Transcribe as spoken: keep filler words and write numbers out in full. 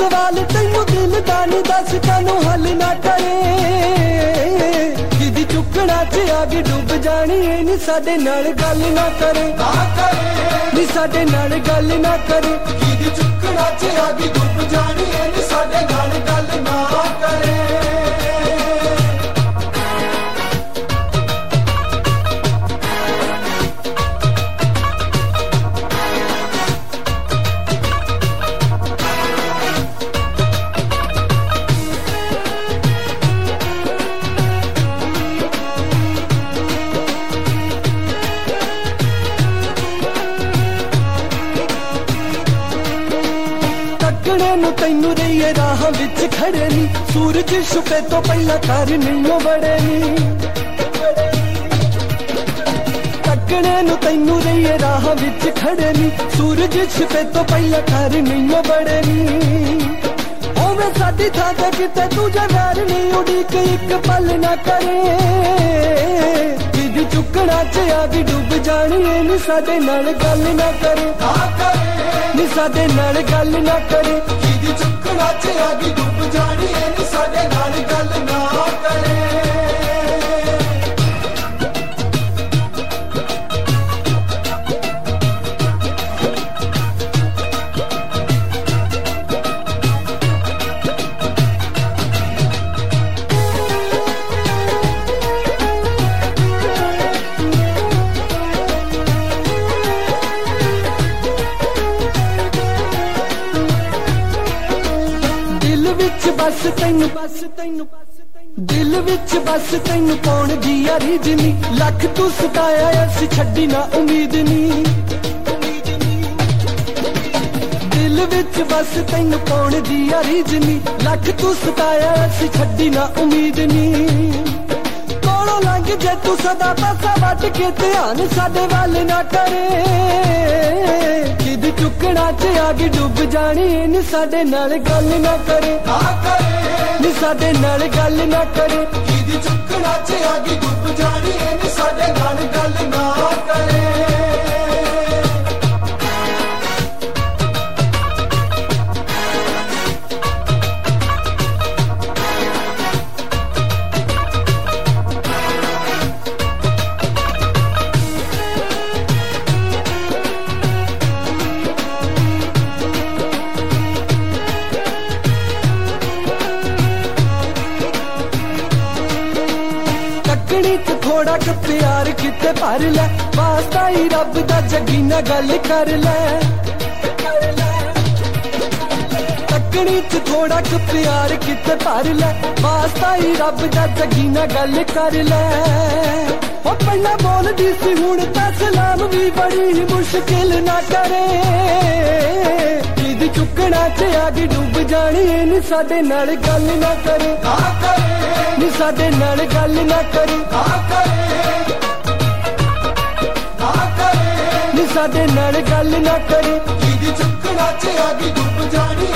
सवाल तैनू दिल दा नी दस कानू हल ना करे किदी चुकना च आग डुब जानी ए नी साडे नाल गल ना करे नी साडे नाल गल ना करे किदी चुकना च आग डुब जानी ए नी साडे नाल गल ना करे तैनू रही राह विच खड़े नी सूरज छुपे तो पहला घर नहीं बड़े नी तकने नू तैनू रही राह विच खड़े नी सूरज छुपे तो पहला घर नहीं बड़े नी होवे साडी थां ते किते तू जवार नहीं उड़ीक एक पल ना करे किदी चुकना च आग डुब जानी ए नी साडे नाल गल ना करे नी साडे नाल गल ना करे चुकना च आग डुब जानी ए नी साडे नाल गल ना करे बस तैनू बस तैनू दिल विच बस तैनू कौन दिया रीजनी लख तू सताया अस छड्डी ना उम्मीद नी दिल विच बस तैनू कौन दिया रीजनी लख तू सताया अस छड्डी ना उम्मीद नी कोलों लंघ जे तू सदा पासा वट के ध्यान साडे वल ना करे किद चुकना च आग डुब जानी नी साडे नाल गल ना करे नी साडे नाल गल ना करे किदी चुकना च आग डुब जानी नी साडे नाल गल ना करे थोड़ा क प्यार किते भर लै वास्ता ही रब दा जगी ना गल कर लै तकनी च थोड़ा क प्यार किते भर लै वास्ता ही रब दा जगी ना गल कर लै ओ पहला बोलदी सी हुण तां सलाम भी बड़ी मुश्किल ना करे किद चुकना च आग डुब जानी ए नी साडे नाल गल ना करे नी साडे नाल गल ना करे नी साडे नाल गल ना करे किदी चुकना च आग डुब जानी